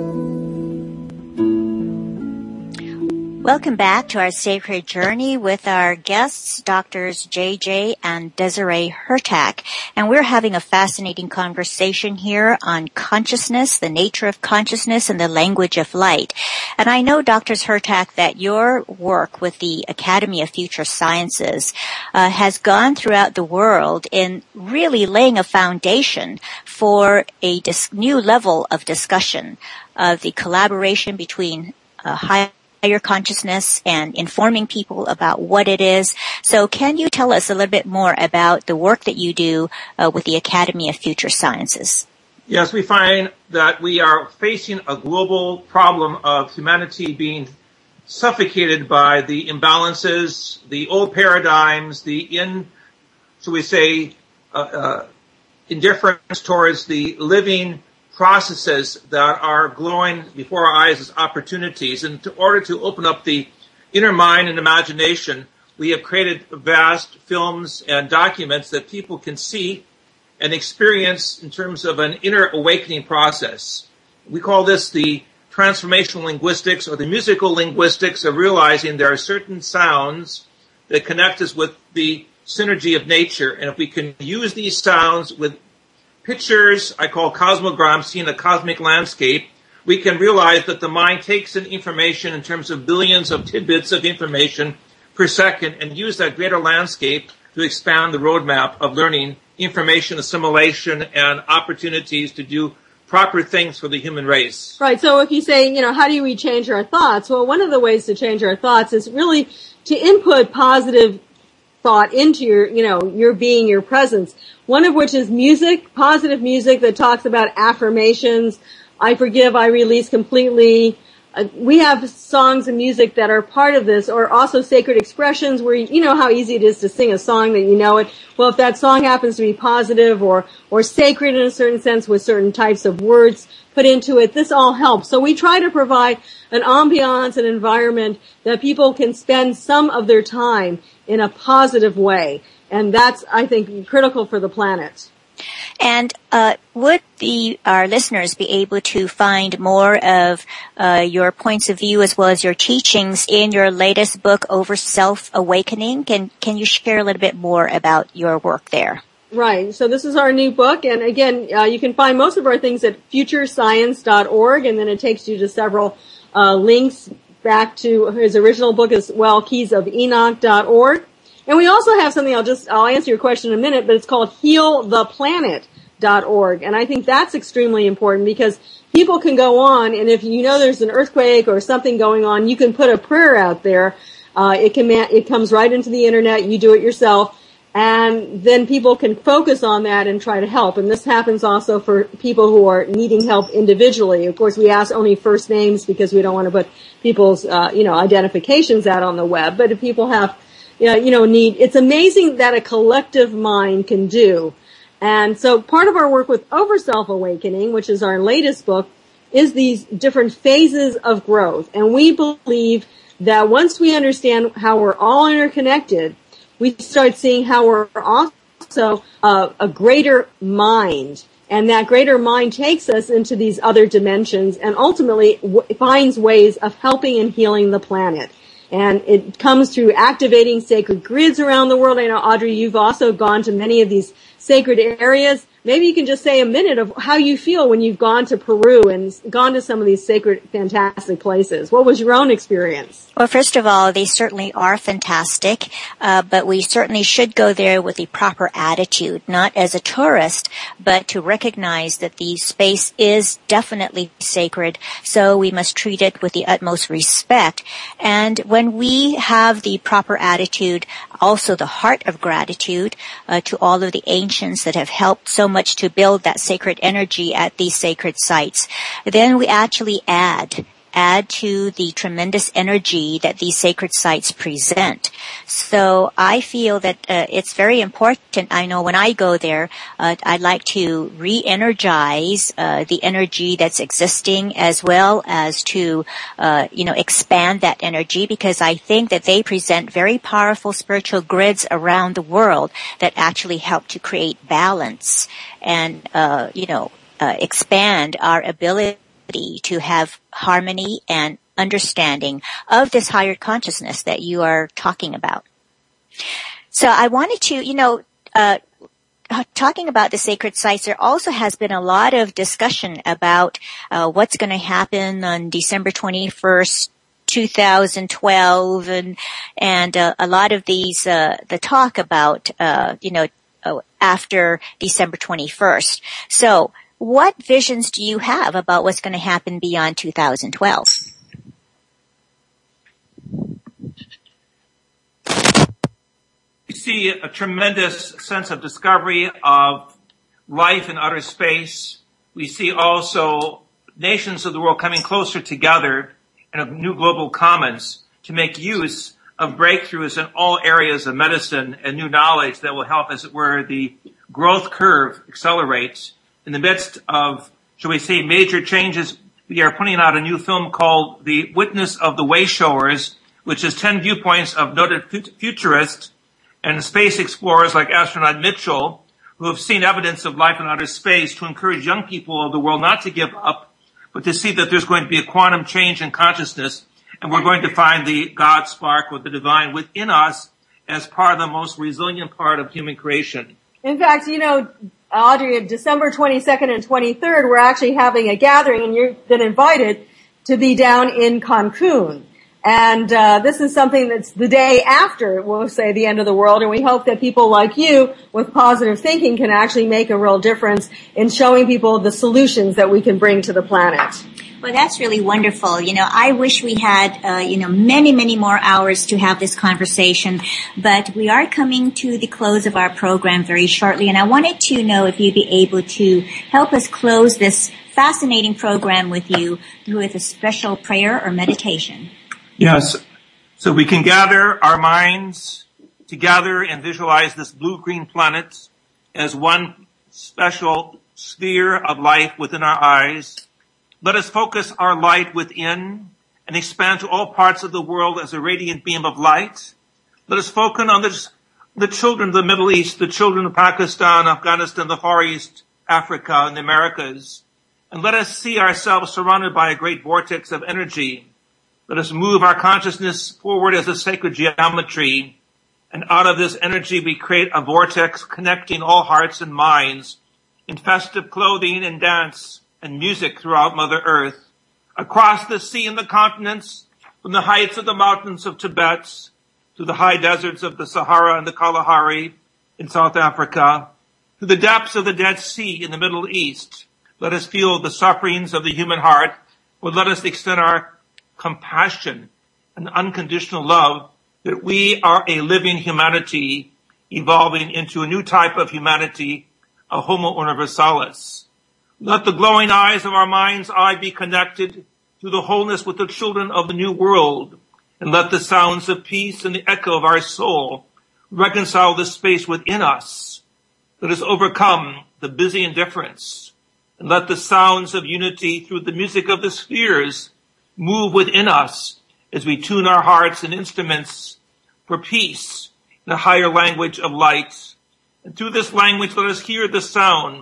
Welcome back to Our Sacred Journey with our guests, Doctors J J and Desiree Hurtak. And we're having a fascinating conversation here on consciousness, the nature of consciousness, and the language of light. And I know, Doctors Hurtak, that your work with the Academy of Future Sciences uh, has gone throughout the world in really laying a foundation for a dis- new level of discussion of the collaboration between uh, high higher consciousness and informing people about what it is. So can you tell us a little bit more about the work that you do uh, with the Academy of Future Sciences? Yes, we find that we are facing a global problem of humanity being suffocated by the imbalances, the old paradigms, the in, shall we say, uh, uh, indifference towards the living processes that are glowing before our eyes as opportunities. And in order to open up the inner mind and imagination, we have created vast films and documents that people can see and experience in terms of an inner awakening process. We call this the transformational linguistics, or the musical linguistics of realizing there are certain sounds that connect us with the synergy of nature. And if we can use these sounds with pictures, I call cosmograms, seeing a cosmic landscape, we can realize that the mind takes in information in terms of billions of tidbits of information per second and use that greater landscape to expand the roadmap of learning, information assimilation, and opportunities to do proper things for the human race. Right. So if you say, you know, how do we change our thoughts? Well, one of the ways to change our thoughts is really to input positive thought into your, you know, your being, your presence. One of which is music, positive music that talks about affirmations. I forgive, I release completely. Uh, we have songs and music that are part of this, or also sacred expressions where, you know how easy it is to sing a song that you know it. Well, if that song happens to be positive or, or sacred in a certain sense with certain types of words put into it, this all helps. So we try to provide an ambiance, an environment that people can spend some of their time in a positive way. And that's, I think, critical for the planet. And uh, would the our listeners be able to find more of uh, your points of view as well as your teachings in your latest book, Over Self-Awakening? Can can you share a little bit more about your work there? Right. So this is our new book, and again, uh, you can find most of our things at future science dot org, and then it takes you to several uh, links back to his original book as well, keys of enoch dot org. And we also have something, I'll just, I'll answer your question in a minute, but it's called heal the planet dot org. And I think that's extremely important because people can go on, and if you know there's an earthquake or something going on, you can put a prayer out there. Uh, it can, it comes right into the internet, you do it yourself, and then people can focus on that and try to help. And this happens also for people who are needing help individually. Of course, we ask only first names because we don't want to put people's, uh, you know, identifications out on the web. But if people have, Yeah, you know, need, it's amazing that a collective mind can do. And so part of our work with Over Self-Awakening, which is our latest book, is these different phases of growth. And we believe that once we understand how we're all interconnected, we start seeing how we're also uh, a greater mind. And that greater mind takes us into these other dimensions and ultimately w- finds ways of helping and healing the planet. And it comes through activating sacred grids around the world. I know, Audrey, you've also gone to many of these sacred areas. Maybe you can just say a minute of how you feel when you've gone to Peru and gone to some of these sacred, fantastic places. What was your own experience? Well, first of all, they certainly are fantastic, uh, but we certainly should go there with the proper attitude, not as a tourist, but to recognize that the space is definitely sacred, so we must treat it with the utmost respect. And when we have the proper attitude, also the heart of gratitude uh, to all of the ancients that have helped so much to build that sacred energy at these sacred sites, then we actually add add to the tremendous energy that these sacred sites present. So I feel that uh, it's very important. I know when I go there, uh, I'd like to re-energize uh, the energy that's existing as well as to, uh, you know, expand that energy because I think that they present very powerful spiritual grids around the world that actually help to create balance and, uh, you know, uh, expand our ability to have harmony and understanding of this higher consciousness that you are talking about. So I wanted to, you know, uh, talking about the sacred sites, there also has been a lot of discussion about uh, what's going to happen on December twenty-first, two thousand twelve, and and uh, a lot of these, uh, the talk about, uh, you know, uh, after December twenty-first. So what visions do you have about what's going to happen beyond two thousand twelve? We see a tremendous sense of discovery of life in outer space. We see also nations of the world coming closer together in a new global commons to make use of breakthroughs in all areas of medicine and new knowledge that will help, as it were, the growth curve accelerates. In the midst of, shall we say, major changes, we are putting out a new film called The Witness of the Wayshowers, which is ten viewpoints of noted futurists and space explorers like astronaut Mitchell, who have seen evidence of life in outer space, to encourage young people of the world not to give up, but to see that there's going to be a quantum change in consciousness, and we're going to find the God spark or the divine within us as part of the most resilient part of human creation. In fact, you know, Audrey, December twenty-second and twenty-third, we're actually having a gathering, and you've been invited to be down in Cancun. And uh this is something that's the day after, we'll say, the end of the world, and we hope that people like you with positive thinking can actually make a real difference in showing people the solutions that we can bring to the planet. Well, that's really wonderful. You know, I wish we had, uh, you know, many, many more hours to have this conversation, but we are coming to the close of our program very shortly, and I wanted to know if you'd be able to help us close this fascinating program with you with a special prayer or meditation. Yes. So we can gather our minds together and visualize this blue-green planet as one special sphere of life within our eyes. Let us focus our light within and expand to all parts of the world as a radiant beam of light. Let us focus on this the children of the Middle East, the children of Pakistan, Afghanistan, the Far East, Africa, and the Americas. And let us see ourselves surrounded by a great vortex of energy. Let us move our consciousness forward as a sacred geometry. And out of this energy, we create a vortex connecting all hearts and minds in festive clothing and dance and music throughout Mother Earth. Across the sea and the continents, from the heights of the mountains of Tibet to the high deserts of the Sahara and the Kalahari in South Africa, to the depths of the Dead Sea in the Middle East, let us feel the sufferings of the human heart, but let us extend our compassion and unconditional love that we are a living humanity evolving into a new type of humanity, a Homo universalis. Let the glowing eyes of our mind's eye be connected to the wholeness with the children of the new world, and let the sounds of peace and the echo of our soul reconcile the space within us. Let us overcome the busy indifference, and let the sounds of unity through the music of the spheres move within us as we tune our hearts and instruments for peace in the higher language of light. And through this language, let us hear the sound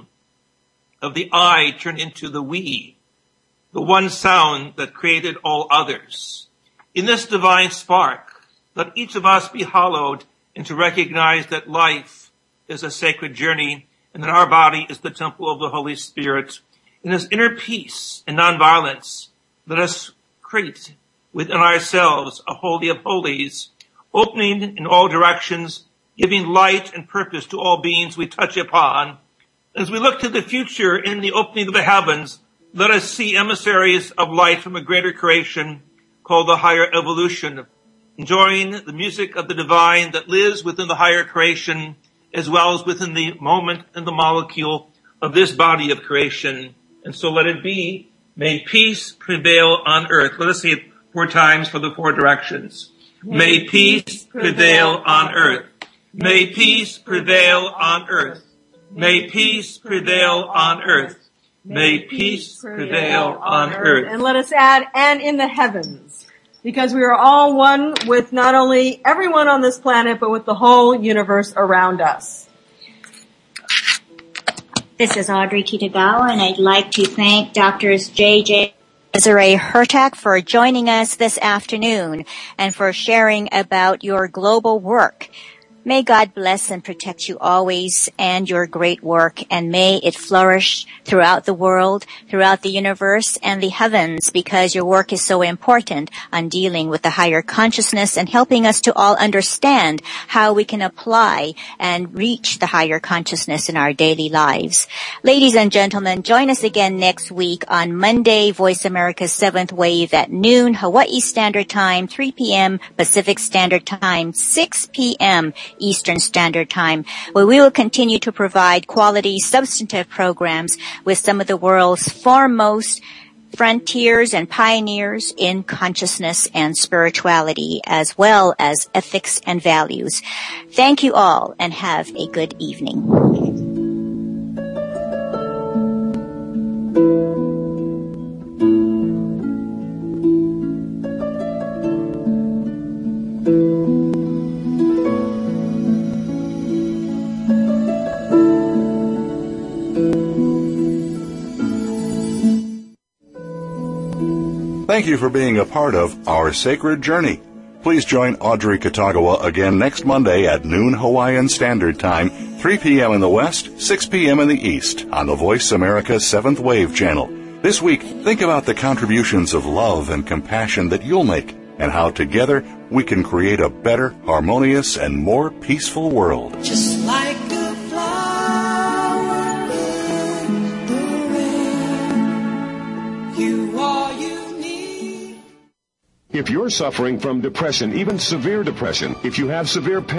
of the I turn into the we, the one sound that created all others. In this divine spark, let each of us be hallowed and to recognize that life is a sacred journey and that our body is the temple of the Holy Spirit. In this inner peace and nonviolence, let us create within ourselves a holy of holies, opening in all directions, giving light and purpose to all beings we touch upon. As we look to the future in the opening of the heavens, let us see emissaries of light from a greater creation called the higher evolution, enjoying the music of the divine that lives within the higher creation as well as within the moment and the molecule of this body of creation. And so let it be. May peace prevail on earth. Let us say it four times for the four directions. May peace prevail on earth. May peace prevail on earth. May peace prevail on earth. May peace prevail on earth. And let us add, and in the heavens, because we are all one with not only everyone on this planet, but with the whole universe around us. This is Audrey Kitagawa, and I'd like to thank Doctors J J Desiree Hurtak for joining us this afternoon and for sharing about your global work. May God bless and protect you always and your great work, and may it flourish throughout the world, throughout the universe and the heavens, because your work is so important on dealing with the higher consciousness and helping us to all understand how we can apply and reach the higher consciousness in our daily lives. Ladies and gentlemen, join us again next week on Monday, Voice America's Seventh Wave at noon, Hawaii Standard Time, three p.m. Pacific Standard Time, six p.m. Eastern Standard Time, where we will continue to provide quality, substantive programs with some of the world's foremost frontiers and pioneers in consciousness and spirituality, as well as ethics and values. Thank you all, and have a good evening. Thank you for being a part of Our Sacred Journey. Please join Audrey Kitagawa again next Monday at noon Hawaiian Standard Time, three p.m. in the West, six p.m. in the East, on the Voice America Seventh Wave channel. This week, think about the contributions of love and compassion that you'll make, and how together we can create a better, harmonious, and more peaceful world. Just like a flower in the rain, you are you. If you're suffering from depression, even severe depression, if you have severe pain,